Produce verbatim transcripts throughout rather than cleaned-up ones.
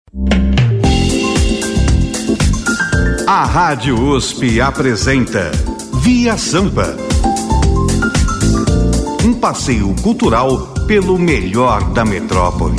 A Rádio U S P apresenta Via Sampa, um passeio cultural pelo melhor da metrópole.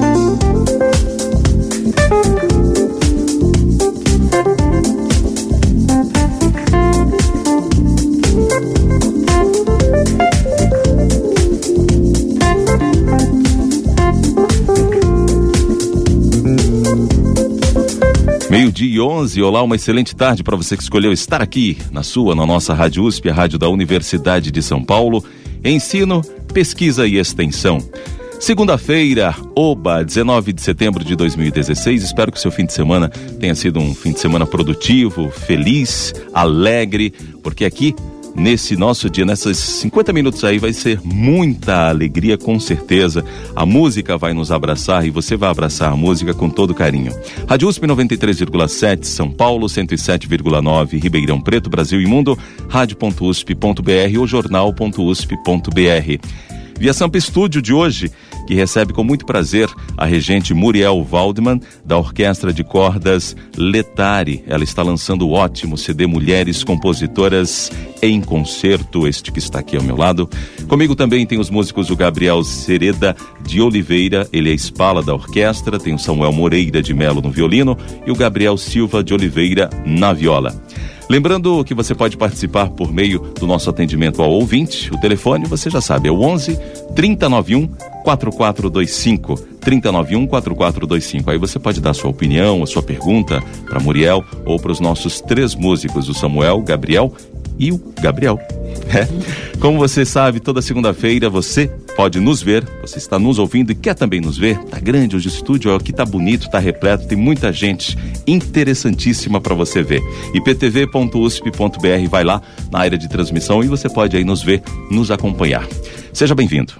Meio-dia e onze, olá, uma excelente tarde para você que escolheu estar aqui na sua, na nossa Rádio U S P, a rádio da Universidade de São Paulo. Ensino, pesquisa e extensão. Segunda-feira, oba, dezenove de setembro de dois mil e dezesseis. Espero que o seu fim de semana tenha sido um fim de semana produtivo, feliz, alegre, porque aqui, nesse nosso dia, nesses cinquenta minutos aí, vai ser muita alegria, com certeza. A música vai nos abraçar e você vai abraçar a música com todo carinho. Rádio U S P noventa e três vírgula sete, São Paulo, cento e sete vírgula nove, Ribeirão Preto, Brasil e Mundo, rádio ponto u s p ponto b r ou jornal ponto u s p ponto b r. Via Sampa Estúdio de hoje, que recebe com muito prazer a regente Muriel Waldman, da Orquestra de Cordas Letare. Ela está lançando o ótimo C D Mulheres Compositoras em Concerto, este que está aqui ao meu lado. Comigo também tem os músicos o Gabriel Cereda de Oliveira, ele é espala da orquestra, tem o Samuel Moreira de Melo no violino e o Gabriel Silva de Oliveira na viola. Lembrando que você pode participar por meio do nosso atendimento ao ouvinte. O telefone, você já sabe, é o onze, trinta e noventa e um, quarenta e quatro vinte e cinco. trinta e noventa e um, quarenta e quatro vinte e cinco. Aí você pode dar a sua opinião, a sua pergunta para Muriel ou para os nossos três músicos, o Samuel, Gabriel e o Gabriel. É. Como você sabe, toda segunda-feira você pode nos ver, você está nos ouvindo e quer também nos ver. Tá grande hoje o estúdio, aqui tá bonito, tá repleto, tem muita gente interessantíssima para você ver. I P T V ponto u s p ponto b r, vai lá na área de transmissão e você pode aí nos ver, nos acompanhar. Seja bem-vindo.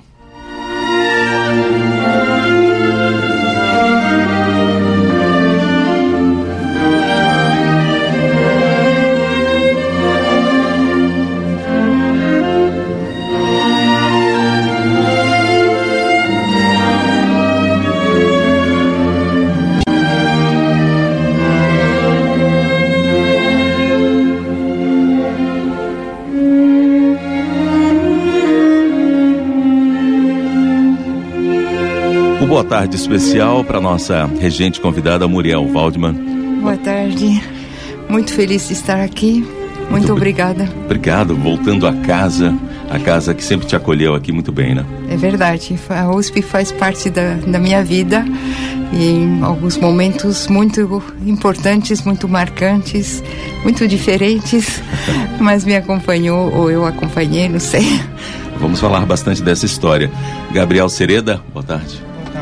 Boa tarde especial para nossa regente convidada Muriel Waldman. Boa tarde, muito feliz de estar aqui, muito, muito obrigada. Obrigado, voltando a casa, a casa que sempre te acolheu aqui muito bem, né? É verdade, a U S P faz parte da, da minha vida e em alguns momentos muito importantes, muito marcantes, muito diferentes, mas me acompanhou ou eu acompanhei, não sei. Vamos falar bastante dessa história. Gabriel Cereda, boa tarde.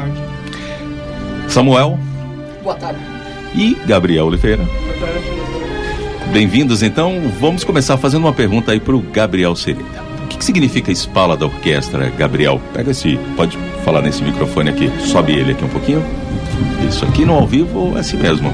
Samuel. Boa tarde. E Gabriel Oliveira. Boa tarde. Bem-vindos, então. Vamos começar fazendo uma pergunta aí para o Gabriel Cereda. O que, que significa espala da orquestra, Gabriel? Pega esse, pode falar nesse microfone aqui. Sobe ele aqui um pouquinho. Isso aqui no ao vivo é assim mesmo.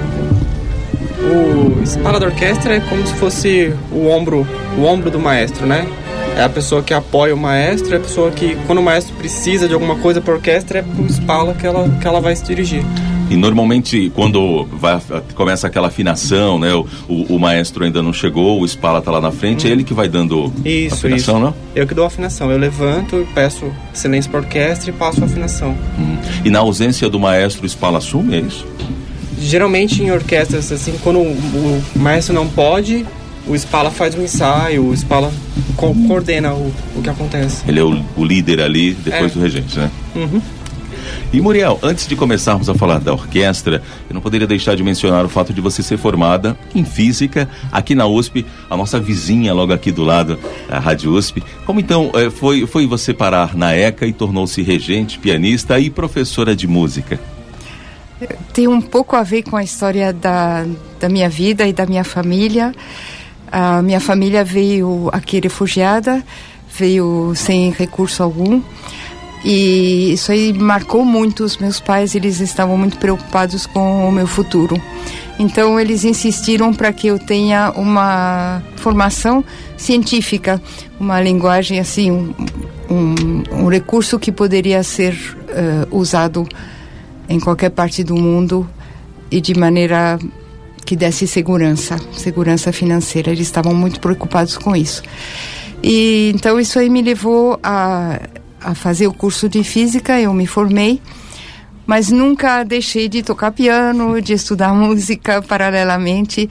O espala da orquestra é como se fosse o ombro, o ombro do maestro, né? É a pessoa que apoia o maestro, é a pessoa que, quando o maestro precisa de alguma coisa para a orquestra, é pro espala que ela, que ela vai se dirigir. E normalmente, quando vai, começa aquela afinação, né? O, o, o maestro ainda não chegou, o espala tá lá na frente, hum. é ele que vai dando isso, a afinação, isso. não? Eu que dou a afinação. Eu levanto, peço silêncio para a orquestra e passo a afinação. Hum. E na ausência do maestro, o espala assume, é isso? Geralmente em orquestras, assim, quando o, o maestro não pode, o espala faz um ensaio, o espala co- coordena o, o que acontece. Ele é o, o líder ali, depois é. do regente, né? Uhum. E Muriel, antes de começarmos a falar da orquestra, eu não poderia deixar de mencionar o fato de você ser formada em física aqui na U S P, a nossa vizinha logo aqui do lado, a Rádio U S P. Como então foi, foi você parar na ECA e tornou-se regente, pianista e professora de música? Tem um pouco a ver com a história da, da minha vida e da minha família. A minha família veio aqui refugiada, veio sem recurso algum. E isso aí marcou muito os meus pais, eles estavam muito preocupados com o meu futuro. Então eles insistiram para que eu tenha uma formação científica, uma linguagem assim, um, um, um recurso que poderia ser uh, usado em qualquer parte do mundo e de maneira que desse segurança, segurança financeira. Eles estavam muito preocupados com isso. E então isso aí me levou a, a fazer o curso de física. Eu me formei, mas nunca deixei de tocar piano, de estudar música paralelamente.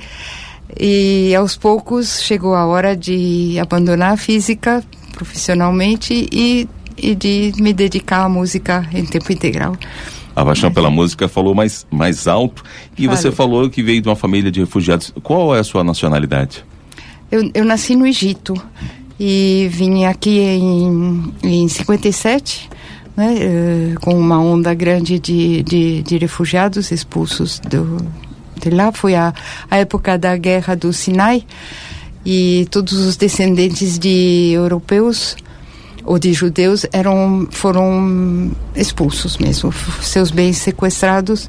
E aos poucos chegou a hora de abandonar a física profissionalmente e, e de me dedicar à música em tempo integral. A paixão pela música falou mais, mais alto. E Falei. Você falou que veio de uma família de refugiados. Qual é a sua nacionalidade? Eu, eu nasci no Egito e vim aqui em, em cinquenta e sete, né, uh, com uma onda grande de, de, de refugiados expulsos do, de lá. Foi a, a época da guerra do Sinai e todos os descendentes de europeus ou de judeus eram, foram expulsos mesmo, seus bens sequestrados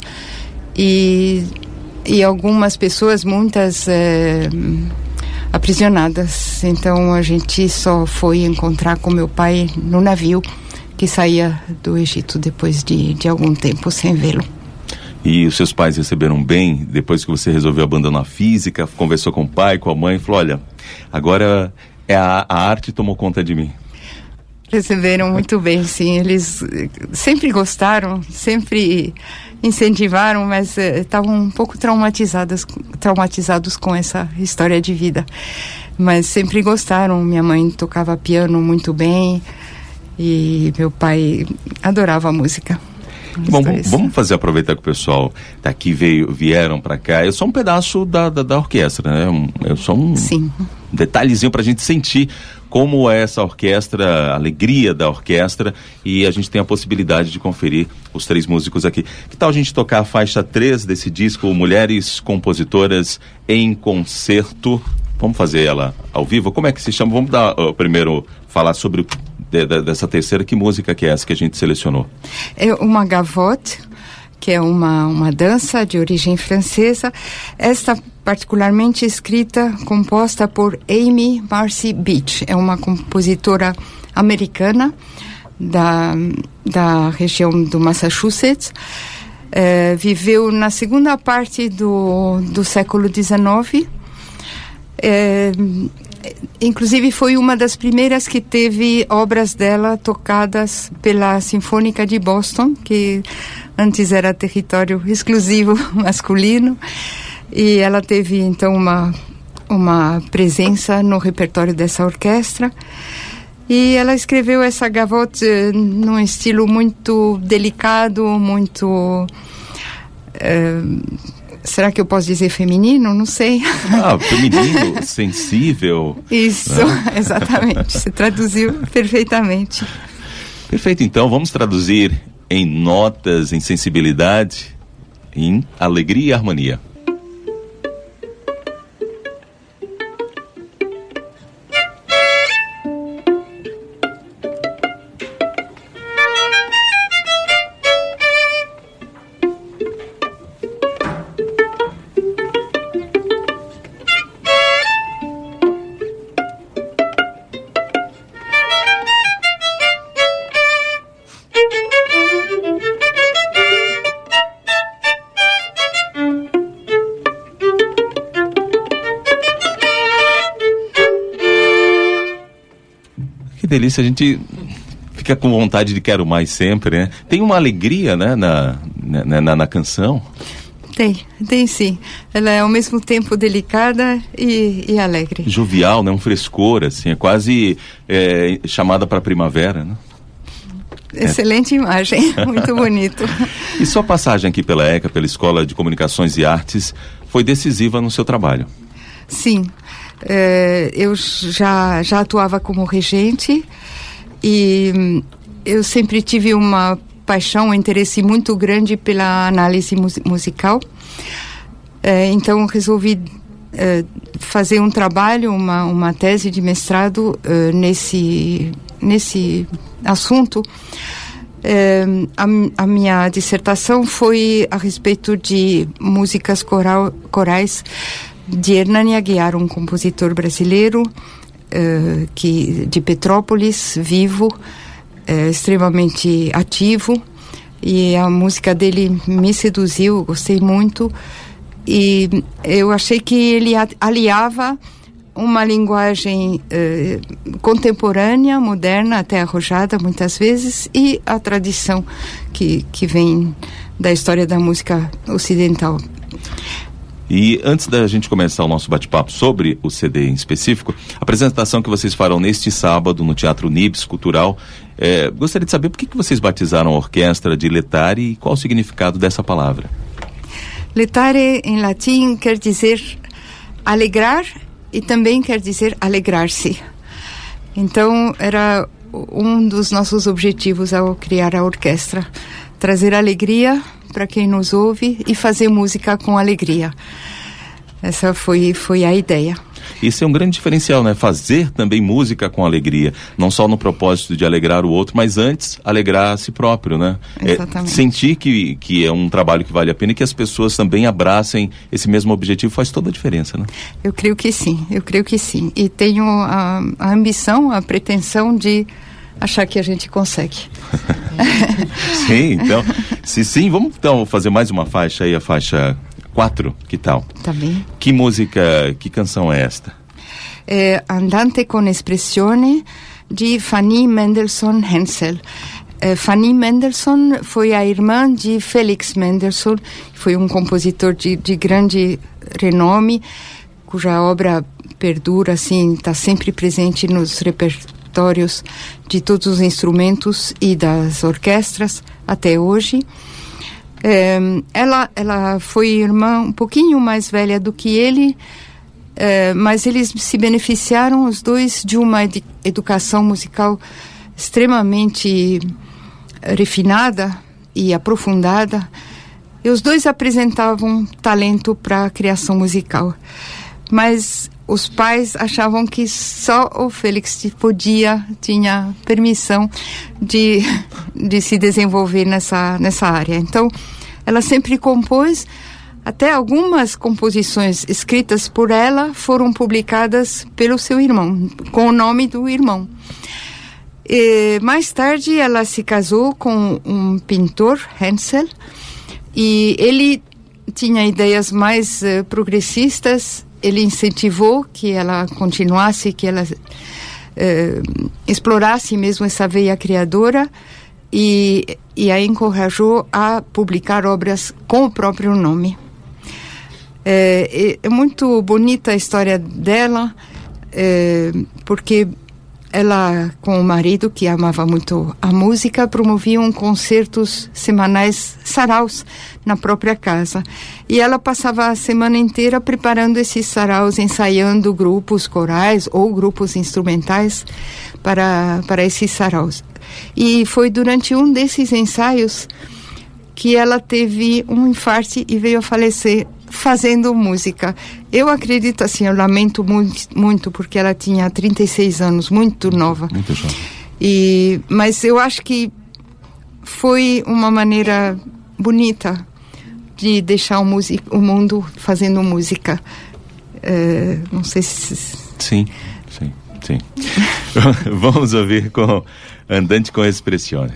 e, e algumas pessoas, muitas é, aprisionadas. Então a gente só foi encontrar com meu pai no navio que saía do Egito depois de, de algum tempo sem vê-lo. E os seus pais receberam bem depois que você resolveu abandonar a física, conversou com o pai, com a mãe, falou, olha, agora é a, a arte tomou conta de mim? Receberam muito bem, sim. Eles sempre gostaram, sempre incentivaram, mas estavam uh, um pouco traumatizadas, traumatizados com essa história de vida. Mas sempre gostaram. Minha mãe tocava piano muito bem e meu pai adorava a música. Bom, vamos fazer, aproveitar que o pessoal daqui veio, vieram para cá. Eu sou um pedaço da, da, da orquestra, né? Eu sou um Sim. detalhezinho para a gente sentir como é essa orquestra, a alegria da orquestra, e a gente tem a possibilidade de conferir os três músicos aqui. Que tal a gente tocar a faixa três desse disco, Mulheres Compositoras em Concerto? Vamos fazer ela ao vivo? Como é que se chama? Vamos dar uh, primeiro falar sobre de, de, dessa terceira. Que música que é essa que a gente selecionou? É uma gavotte, que é uma, uma dança de origem francesa. Esta particularmente escrita, composta por Amy Marcy Beach. É uma compositora americana da, da região do Massachusetts. É, viveu na segunda parte do, do século dezenove. É, inclusive foi uma das primeiras que teve obras dela tocadas pela Sinfônica de Boston, que antes era território exclusivo masculino, e ela teve então uma, uma presença no repertório dessa orquestra. E ela escreveu essa gavotte num estilo muito delicado, muito... Uh, será que eu posso dizer feminino? Não sei. Ah, feminino, sensível. Isso, né? Exatamente. Você traduziu perfeitamente. Perfeito, então vamos traduzir em notas, em sensibilidade, em alegria e harmonia. Que delícia, a gente fica com vontade de quero mais sempre, né? Tem uma alegria, né, na, na, na, na canção. Tem, tem sim. Ela é ao mesmo tempo delicada e, e alegre. Jovial, né? Um frescor, assim, é quase é, chamada para primavera, né? Excelente é. Imagem, muito bonito. E sua passagem aqui pela ECA, pela Escola de Comunicações e Artes, foi decisiva no seu trabalho? Sim. Uh, eu já, já atuava como regente e eu sempre tive uma paixão, um interesse muito grande pela análise mus- musical. Uh, então resolvi uh, fazer um trabalho, uma, uma tese de mestrado uh, nesse, nesse assunto. Uh, a, a minha dissertação foi a respeito de músicas coral, corais de Hernani Aguiar, um compositor brasileiro uh, que, de Petrópolis, vivo, uh, extremamente ativo, e a música dele me seduziu, gostei muito, e eu achei que ele aliava uma linguagem eh, contemporânea, moderna, até arrojada muitas vezes, e a tradição que, que vem da história da música ocidental. E antes da gente começar o nosso bate-papo sobre o C D em específico, a apresentação que vocês farão neste sábado no Teatro Nibs Cultural, eh, gostaria de saber por que, que vocês batizaram a orquestra de Letare e qual o significado dessa palavra? Letare em latim quer dizer alegrar e também quer dizer alegrar-se. Então era um dos nossos objetivos ao criar a orquestra, trazer alegria para quem nos ouve e fazer música com alegria. Essa foi, foi a ideia. Isso é um grande diferencial, né? Fazer também música com alegria, não só no propósito de alegrar o outro, mas antes alegrar a si próprio, né? Exatamente. É, sentir que, que é um trabalho que vale a pena e que as pessoas também abracem esse mesmo objetivo faz toda a diferença, né? Eu creio que sim, eu creio que sim. E tenho a, a ambição, a pretensão de achar que a gente consegue. Sim, então, se sim, vamos então fazer mais uma faixa aí, a faixa quatro, que tal? Tá bem. Que música, que canção é esta? É Andante con Espressione, de Fanny Mendelssohn Hensel. É, Fanny Mendelssohn foi a irmã de Felix Mendelssohn, foi um compositor de, de grande renome, cuja obra perdura, assim, está sempre presente nos repertórios de todos os instrumentos e das orquestras até hoje. É, ela, ela foi irmã um pouquinho mais velha do que ele, é, mas eles se beneficiaram os dois de uma ed- educação musical extremamente refinada e aprofundada, e os dois apresentavam talento para a criação musical, mas os pais achavam que só o Félix podia, tinha permissão de, de se desenvolver nessa, nessa área. Então, ela sempre compôs, até algumas composições escritas por ela foram publicadas pelo seu irmão, com o nome do irmão. E, mais tarde, ela se casou com um pintor, Hensel, e ele tinha ideias mais uh, progressistas. Ele incentivou que ela continuasse, que ela eh, explorasse mesmo essa veia criadora e, e a encorajou a publicar obras com o próprio nome. É, é muito bonita a história dela, é, porque ela, com o marido, que amava muito a música, promoviam concertos semanais, saraus, na própria casa. E ela passava a semana inteira preparando esses saraus, ensaiando grupos corais ou grupos instrumentais para, para esses saraus. E foi durante um desses ensaios que ela teve um infarte e veio a falecer fazendo música. Eu acredito assim, eu lamento muito, muito porque ela tinha trinta e seis anos, muito nova. Muito jovem. E, mas eu acho que foi uma maneira bonita de deixar o, music, o mundo fazendo música. É, não sei se... Sim, sim, sim. Vamos ouvir com Andante con Espressione.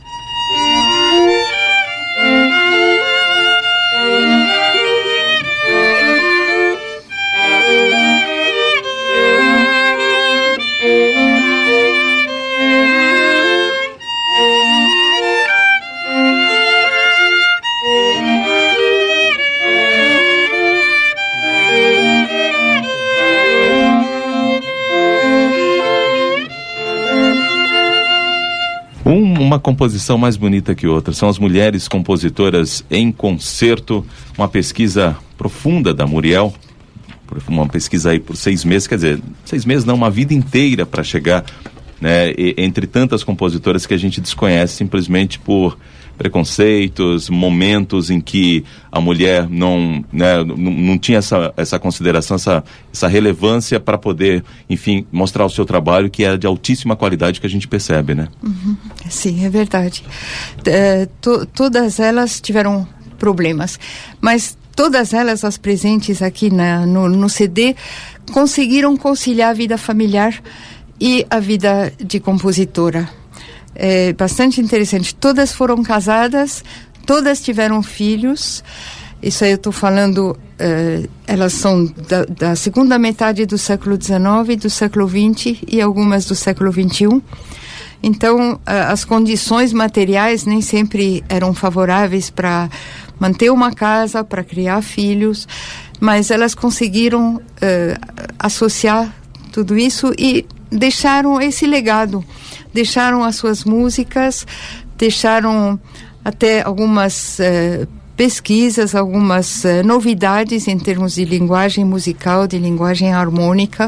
Uma composição mais bonita que outra. São as mulheres compositoras em concerto, uma pesquisa profunda da Muriel, uma pesquisa aí por seis meses, quer dizer, seis meses não, uma vida inteira para chegar, né, e, entre tantas compositoras que a gente desconhece simplesmente por preconceitos, momentos em que a mulher não, né, não, não tinha essa, essa consideração, essa, essa relevância para poder, enfim, mostrar o seu trabalho, que é de altíssima qualidade, que a gente percebe, né? Uhum. Sim, é verdade. É, to, todas elas tiveram problemas, mas todas elas, as presentes aqui na, no, no C D, conseguiram conciliar a vida familiar e a vida de compositora. é bastante interessante. Todas foram casadas, todas tiveram filhos. Isso aí eu estou falando, uh, elas são da, da segunda metade do século dezenove, do século vinte e algumas do século vinte e um. Então, uh, as condições materiais nem sempre eram favoráveis para manter uma casa, para criar filhos, mas elas conseguiram uh, associar tudo isso e deixaram esse legado. Deixaram as suas músicas, deixaram até algumas uh, pesquisas, algumas uh, novidades em termos de linguagem musical, de linguagem harmônica.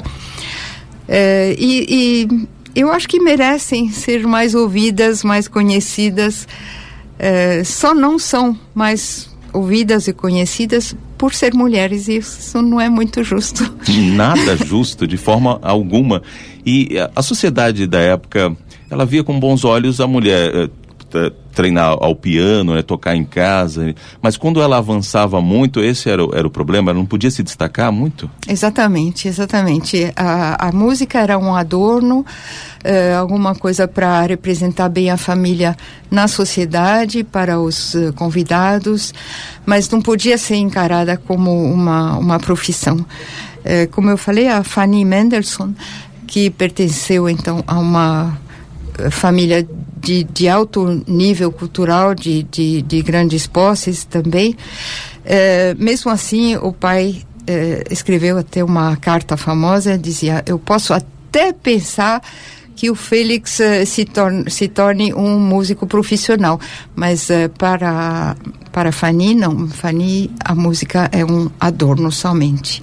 Uh, e, e eu acho que merecem ser mais ouvidas, mais conhecidas. Uh, só não são mais ouvidas e conhecidas por ser mulheres, e isso não é muito justo. Nada justo, de forma alguma. E a sociedade da época, ela via com bons olhos a mulher treinar ao piano, né, tocar em casa, mas quando ela avançava muito, esse era o, era o problema, ela não podia se destacar muito? Exatamente, exatamente. A, a música era um adorno, uh, alguma coisa para representar bem a família na sociedade, para os uh, convidados, mas não podia ser encarada como uma, uma profissão. Uh, como eu falei, a Fanny Mendelssohn, que pertenceu então a uma família de, de alto nível cultural, de, de, de grandes posses também. É, mesmo assim, o pai é, escreveu até uma carta famosa, dizia: eu posso até pensar que o Félix é, se, torne, se torne um músico profissional, mas é, para, para Fanny, não. Fanny, a música é um adorno somente.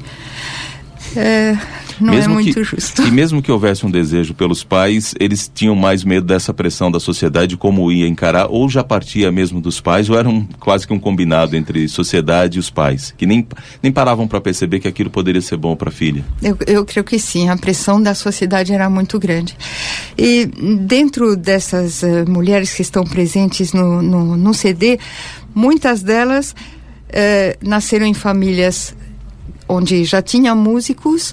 É, não mesmo é muito que, justo. E mesmo que houvesse um desejo pelos pais, eles tinham mais medo dessa pressão da sociedade, como ia encarar, ou já partia mesmo dos pais, ou era um, quase que um combinado entre sociedade e os pais, que nem, nem paravam para perceber que aquilo poderia ser bom para a filha? Eu, eu creio que sim, a pressão da sociedade era muito grande. E dentro dessas uh, mulheres que estão presentes no, no, no C D, muitas delas uh, nasceram em famílias onde já tinha músicos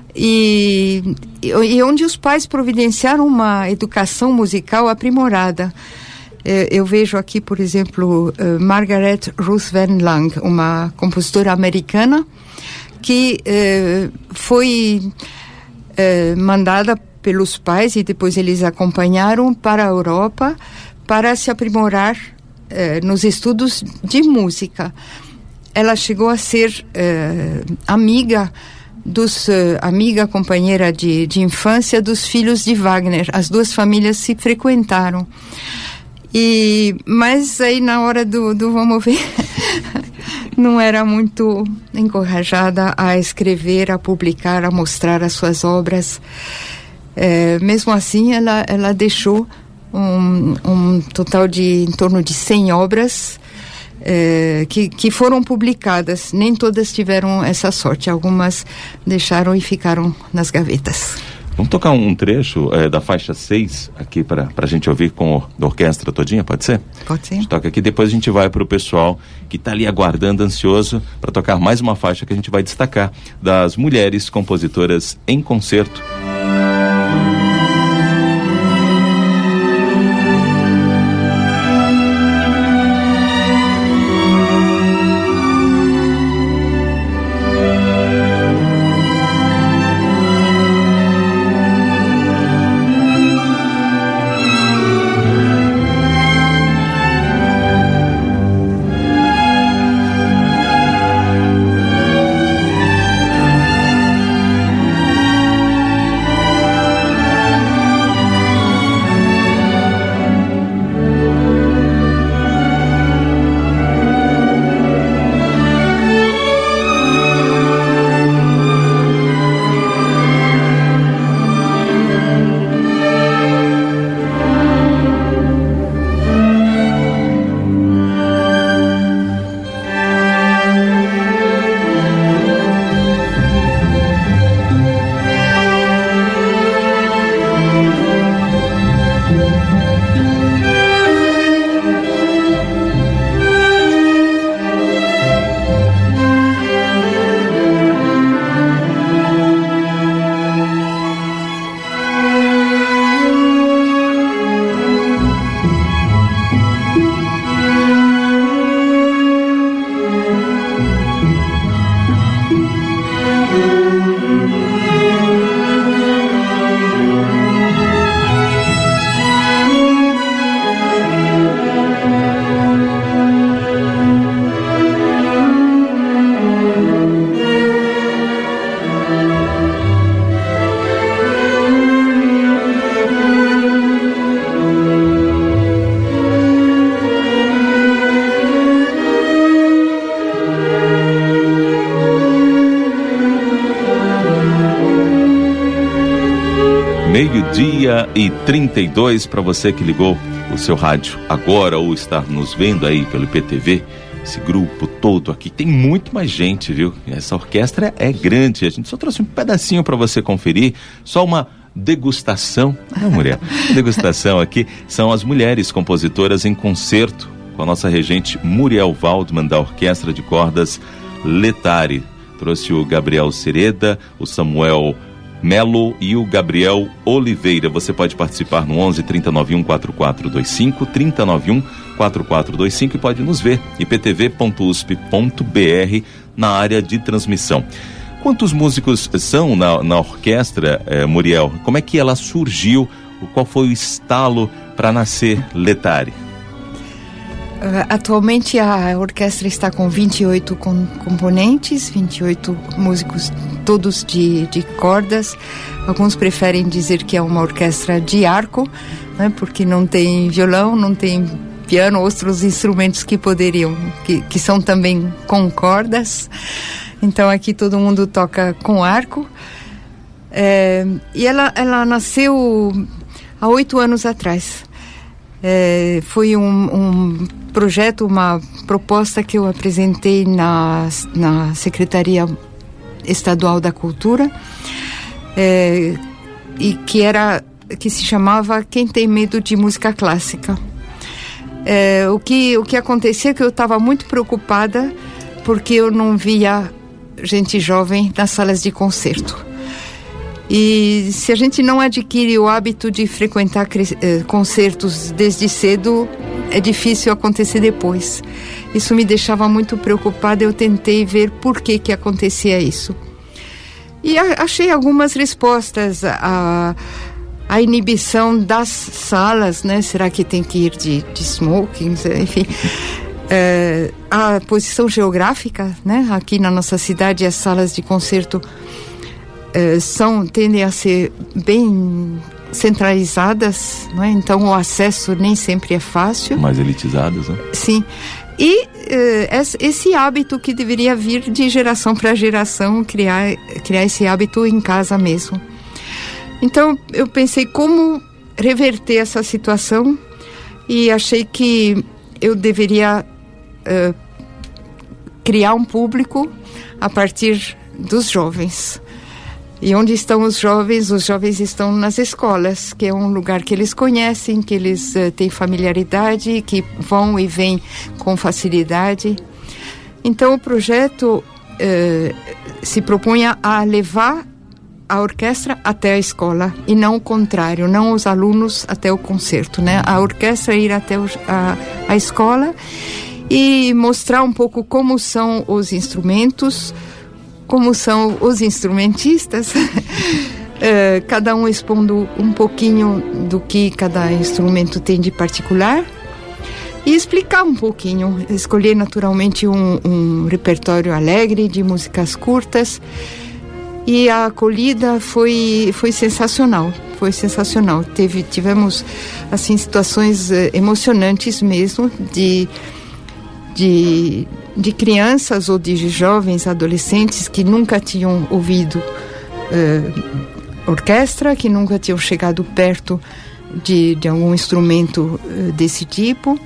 e, e onde os pais providenciaram uma educação musical aprimorada. Eu vejo aqui, por exemplo, Margaret Ruth Van Lang, uma compositora americana que eh, foi eh, mandada pelos pais e depois eles acompanharam para a Europa para se aprimorar eh, nos estudos de música. Ela chegou a ser uh, amiga dos uh, amiga companheira de, de infância dos filhos de Wagner. As duas famílias se frequentaram. E mas aí na hora do, do vamos ver não era muito encorajada a escrever, a publicar, a mostrar as suas obras. Uh, mesmo assim, ela ela deixou um, um total de em torno de cem obras. É, que, que foram publicadas. Nem todas tiveram essa sorte, algumas deixaram e ficaram nas gavetas. Vamos tocar um trecho é, da faixa seis aqui para a gente ouvir com a orquestra todinha, pode ser? Pode ser. A gente toca aqui, depois a gente vai para o pessoal que está ali aguardando, ansioso para tocar mais uma faixa que a gente vai destacar das mulheres compositoras em concerto. Meio-dia e trinta e dois, para você que ligou o seu rádio agora ou está nos vendo aí pelo I P T V, esse grupo todo aqui, tem muito mais gente, viu? Essa orquestra é grande, a gente só trouxe um pedacinho para você conferir, só uma degustação, não, mulher, degustação aqui, são as mulheres compositoras em concerto com a nossa regente Muriel Waldman, da Orquestra de Cordas Letari. Trouxe o Gabriel Sereda, o Samuel Melo e o Gabriel Oliveira. Você pode participar no onze, trinta, noventa e um, quarenta e quatro vinte e cinco, trinta, noventa e um, quarenta e quatro vinte e cinco, e pode nos ver i p t v ponto u s p ponto b r na área de transmissão. Quantos músicos são na, na orquestra, eh, Muriel? Como é que ela surgiu? Qual foi o estalo para nascer Letari? Uh, atualmente a orquestra está com vinte e oito com, componentes, vinte e oito músicos, todos de, de cordas. Alguns preferem dizer que é uma orquestra de arco, né, porque não tem violão, não tem piano, outros instrumentos que poderiam, que, que são também com cordas. Então aqui todo mundo toca com arco. É, e ela, ela nasceu há oito anos atrás. É, foi um, um projeto, uma proposta que eu apresentei na, na Secretaria Estadual da Cultura, é, e que era, que se chamava Quem Tem Medo de Música Clássica. É, o, que, o que acontecia é que eu estava muito preocupada porque eu não via gente jovem nas salas de concerto. E se a gente não adquire o hábito de frequentar eh, concertos desde cedo, é difícil acontecer depois. Isso me deixava muito preocupada. Eu tentei ver por que que acontecia isso. E a, achei algumas respostas. A, a inibição das salas, né? Será que tem que ir de, de smoking? Enfim... É, a posição geográfica, né? Aqui na nossa cidade as salas de concerto é, são, tendem a ser bem centralizadas, não é? Então o acesso nem sempre é fácil. Mais elitizadas, né? Sim. E é, esse hábito que deveria vir de geração para geração, criar, criar esse hábito em casa mesmo. Então eu pensei como reverter essa situação e achei que eu deveria Uh, criar um público a partir dos jovens. E onde estão os jovens? Os jovens estão nas escolas, que é um lugar que eles conhecem, que eles uh, têm familiaridade, que vão e vêm com facilidade. Então o projeto uh, se propunha a levar a orquestra até a escola e não o contrário, não os alunos até o concerto, né? A orquestra ir até o, a, a escola e mostrar um pouco como são os instrumentos, como são os instrumentistas, uh, cada um expondo um pouquinho do que cada instrumento tem de particular, e explicar um pouquinho, escolher naturalmente um, um repertório alegre de músicas curtas, e a acolhida foi, foi sensacional, foi sensacional. Teve, tivemos assim, situações uh, emocionantes mesmo, de... De, de crianças ou de jovens, adolescentes que nunca tinham ouvido uh, orquestra, que nunca tinham chegado perto de, de algum instrumento uh, desse tipo.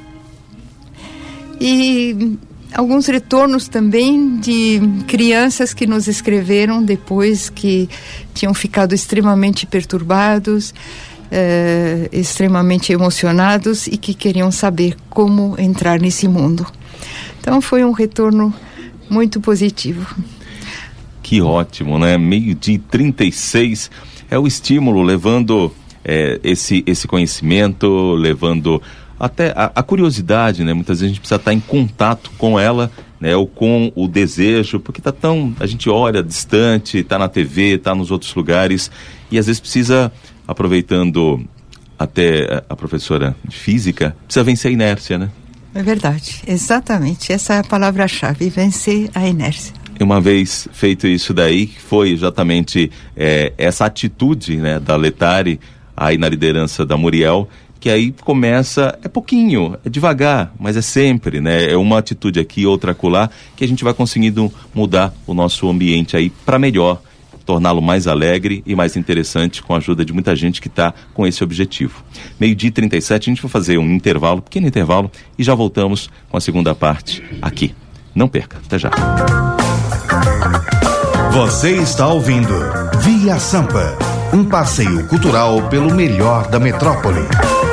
E alguns retornos também de crianças que nos escreveram depois, que tinham ficado extremamente perturbados, uh, extremamente emocionados e que queriam saber como entrar nesse mundo. Então foi um retorno muito positivo. Que ótimo, né? Meio-dia e trinta e seis é o estímulo, levando é, esse, esse conhecimento, levando até a, a curiosidade, né? Muitas vezes a gente precisa estar em contato com ela, né? Ou com o desejo, porque tá tão, a gente olha distante, tá na T V, tá nos outros lugares, e às vezes precisa, aproveitando até a professora de física, precisa vencer a inércia, né? É verdade, exatamente, essa é a palavra-chave, vencer a inércia. E uma vez feito isso daí, foi exatamente é, essa atitude, né, da Letari, aí na liderança da Muriel, que aí começa, é pouquinho, é devagar, mas é sempre, né, é uma atitude aqui, outra acolá, que a gente vai conseguindo mudar o nosso ambiente aí para melhor. torná-lo mais alegre e mais interessante com a ajuda de muita gente que está com esse objetivo. Meio-dia e trinta e sete, a gente vai fazer um intervalo, pequeno intervalo, e já voltamos com a segunda parte aqui. Não perca, até já. Você está ouvindo Via Sampa, um passeio cultural pelo melhor da metrópole.